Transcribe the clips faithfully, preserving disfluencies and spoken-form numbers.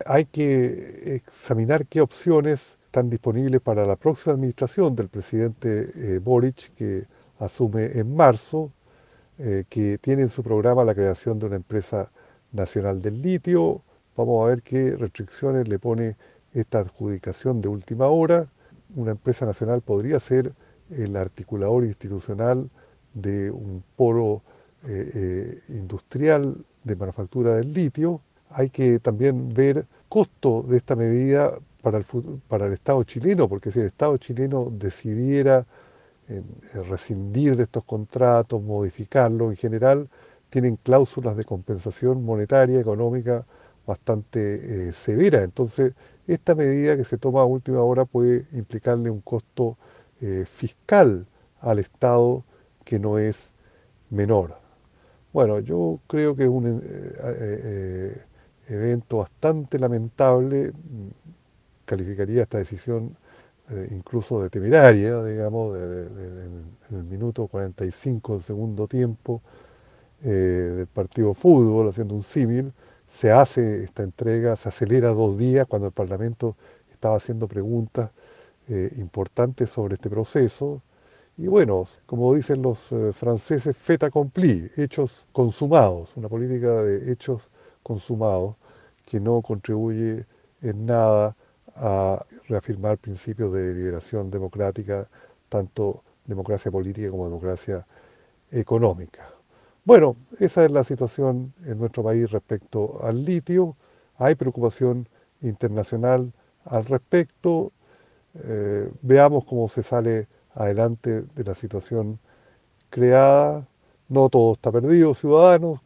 hay que examinar qué opciones están disponibles para la próxima administración del presidente eh, Boric, que asume en marzo, eh, que tiene en su programa la creación de una empresa nacional del litio. Vamos a ver qué restricciones le pone esta adjudicación de última hora. Una empresa nacional podría ser el articulador institucional de un polo eh, eh, industrial de manufactura del litio. Hay que también ver costo de esta medida para el, para el Estado chileno, porque si el Estado chileno decidiera eh, rescindir de estos contratos, modificarlos, en general tienen cláusulas de compensación monetaria, económica, bastante eh, severas. Entonces, esta medida que se toma a última hora puede implicarle un costo eh, fiscal al Estado que no es menor. Bueno, yo creo que es un eh, eh, eh, evento bastante lamentable. Calificaría esta decisión eh, incluso de temeraria, digamos, de, de, de, en el minuto cuarenta y cinco del segundo tiempo eh, del partido de fútbol, haciendo un símil. Se hace esta entrega, se acelera dos días cuando el Parlamento estaba haciendo preguntas eh, importantes sobre este proceso. Y bueno, como dicen los eh, franceses, fait accompli, hechos consumados, una política de hechos consumados que no contribuye en nada a reafirmar principios de liberación democrática, tanto democracia política como democracia económica. Bueno, esa es la situación en nuestro país respecto al litio. Hay preocupación internacional al respecto. Eh, veamos cómo se sale adelante de la situación creada. No todo está perdido, ciudadanos.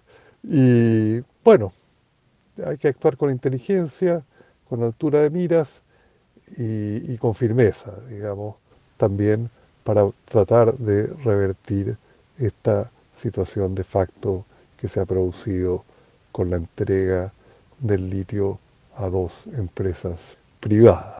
Y bueno, hay que actuar con inteligencia, con altura de miras y, y con firmeza, digamos, también para tratar de revertir esta situación de facto que se ha producido con la entrega del litio a dos empresas privadas.